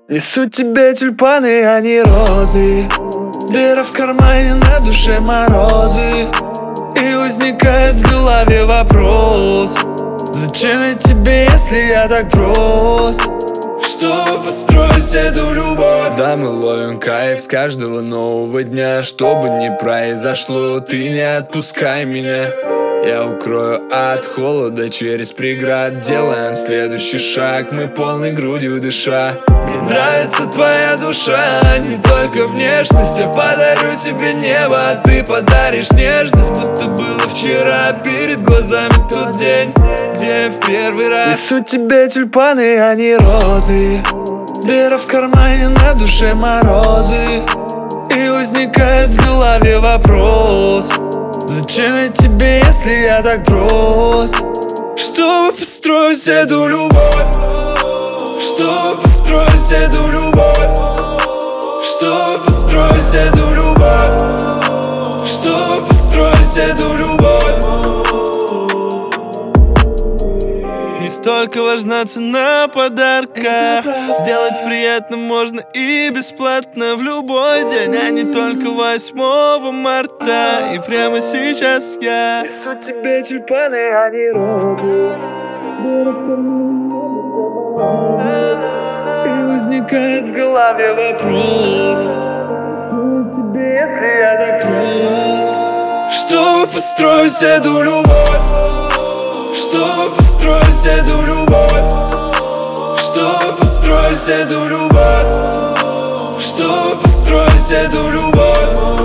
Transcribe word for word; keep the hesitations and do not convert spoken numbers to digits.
Несу тебе тюльпаны, а не розы. Дыра в кармане, на душе морозы. И возникает в голове вопрос: зачем я тебе, если я так прост? Чтобы построить эту любовь. Да, мы ловим кайф с каждого нового дня. Что бы ни произошло, ты не отпускай меня. Я укрою от холода через преград. Делаем следующий шаг, мы полной грудью дыша. Мне нравится твоя душа, не только внешность. Я подарю тебе небо, а ты подаришь нежность. Будто было вчера, перед глазами тот день, где я в первый раз несу тебе тюльпаны, а не розы. Дыра в кармане, на душе морозы. И возникает в голове вопрос: зачем я тебе, если я так прост? Чтобы построить эту любовь. Чтобы построить эту любовь. Чтобы построить эту любовь. Чтобы построить эту любовь. Не столько важна цена подарка. Сделать приятно можно и бесплатно в любой день, а не только восьмого марта. И прямо сейчас я несу тебе тюльпаны, а не розы. И возникает в голове вопрос: тебе, если я так прост? Чтобы построить эту любовь. Чтобы построить эту любовь. Чтобы построить эту любовь. Чтобы построить эту любовь.